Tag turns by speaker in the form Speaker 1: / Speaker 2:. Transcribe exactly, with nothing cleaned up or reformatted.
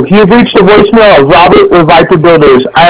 Speaker 1: You've reached the voicemail of Robert with Viper Builders. I